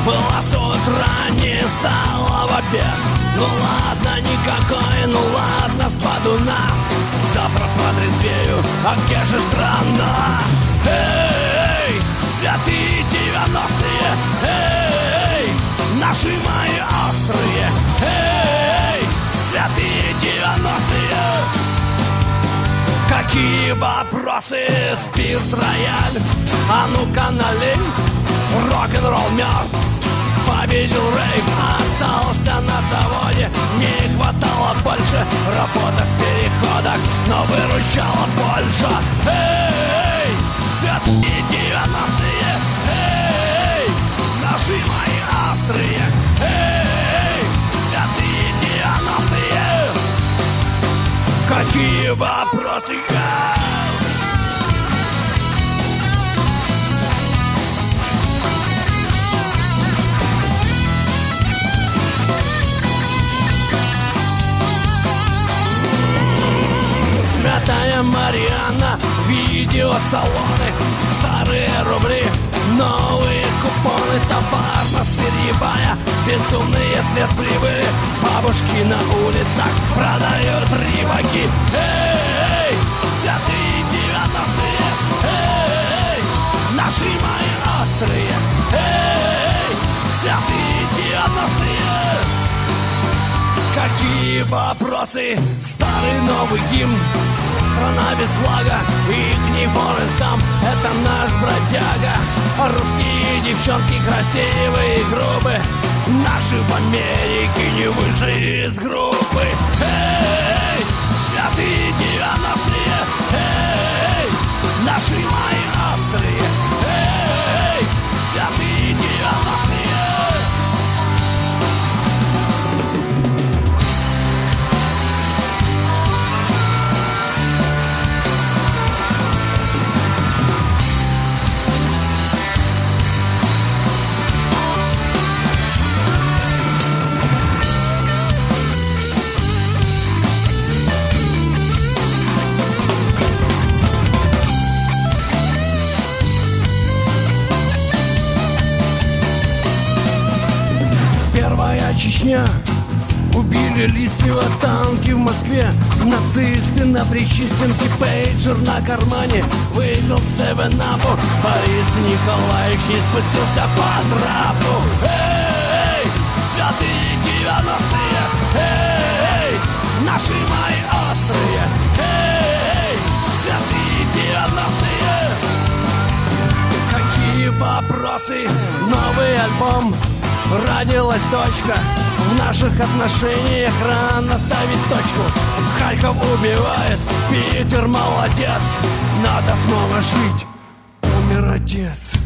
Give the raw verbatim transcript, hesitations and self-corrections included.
Была с утра, не стала в обед. Ну ладно, никакой, ну ладно, спаду на. Завтра протрезвею, а где же странно? Эй, святые девяностые, эй, наши мои острые, эй, святые девяностые. Какие вопросы, спирт, рояль, а ну-ка налей, рок-н-ролл мертв. Победил рейв, остался на заводе. Не хватало больше работы в переходах, но выручала Польша. Эй, святые девяностые, эй, наши мои острые, эй, святые девяностые. Какие вопросы? Святая Марианна, видеосалоны, старые рубли, новые купоны, товарно-сырьевая, безумные сверхприбыли. Бабушки на улицах продают рыбаки. Эй, святые девяностые, эй, наши мои острые, эй, святые девяностые. Какие вопросы, старый новый гимн, страна без флага, их не Форест Гамп, это наш бродяга. Русские девчонки красивые и грубые, наши в Америке не выше из группы. Эй, святые девяностые, эй, наши мои острые, эй, святые девяностые. Чечня, убили Лисьева, танки в Москве, нацисты на Причистенке, пейджер на кармане, выпил севен-апу, Борис Николаевич не спустился по трапу. Эй, святые девяностые, эй, наши мои острые, эй, святые девяностые. Какие вопросы, новый альбом, родилась дочка, в наших отношениях рано ставить точку. Харьков убивает, Питер молодец, надо снова жить, умер отец.